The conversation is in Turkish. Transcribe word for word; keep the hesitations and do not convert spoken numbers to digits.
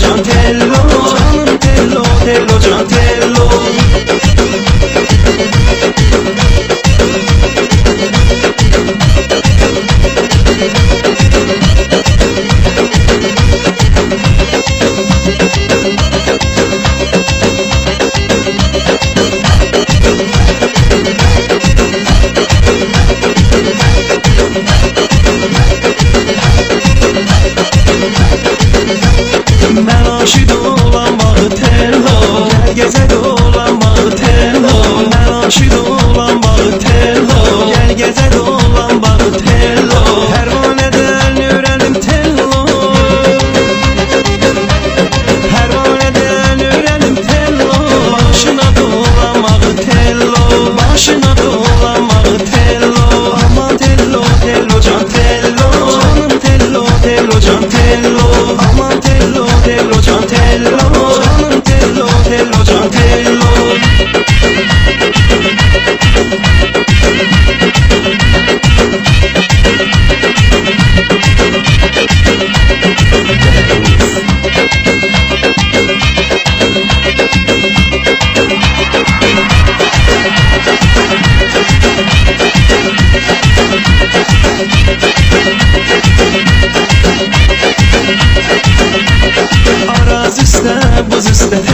can tello, canım tello, tello can tello. Ben aşık olamağı tello, gel geze dolamağı tello. Ben aşık olamağı tello, gel geze dolamağı tello. Pervaneden öğrendim tello, pervaneden öğrendim tello. Başına dolamağı tello, başına dolamağı tello. Aman tello, tello can tello, canım tello, tello can tello. Aman tello, tello can tello, canım tello, tello can tello. Araz üstə, buz üstə